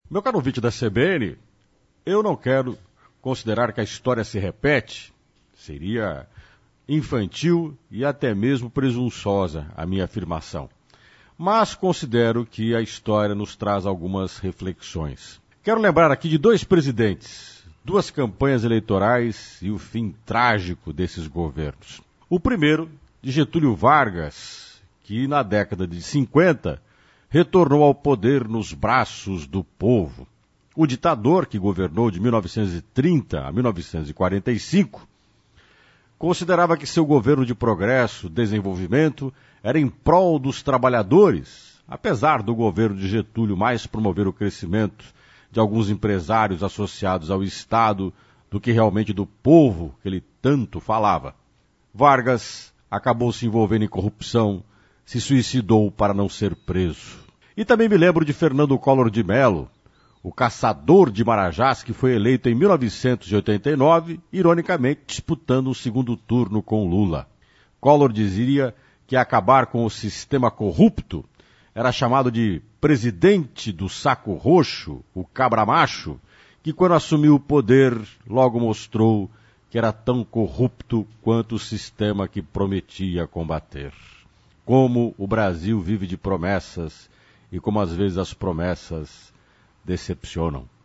Meu caro ouvinte da CBN, eu não quero considerar que a história se repete. Seria infantil e até mesmo presunçosa a minha afirmação. Mas considero que a história nos traz algumas reflexões. Quero lembrar aqui de dois presidentes, duas campanhas eleitorais e o fim trágico desses governos. O primeiro, de Getúlio Vargas, que na década de 50 retornou ao poder nos braços do povo. O ditador, que governou de 1930 a 1945, considerava que seu governo de progresso, desenvolvimento, era em prol dos trabalhadores, apesar do governo de Getúlio mais promover o crescimento de alguns empresários associados ao Estado do que realmente do povo que ele tanto falava. Vargas acabou se envolvendo em corrupção, se suicidou para não ser preso. E também me lembro de Fernando Collor de Mello, o caçador de Marajás, que foi eleito em 1989, ironicamente disputando o segundo turno com Lula. Collor dizia que acabar com o sistema corrupto era chamado de presidente do saco roxo, o cabra macho, que quando assumiu o poder logo mostrou que era tão corrupto quanto o sistema que prometia combater. Como o Brasil vive de promessas e como às vezes as promessas decepcionam.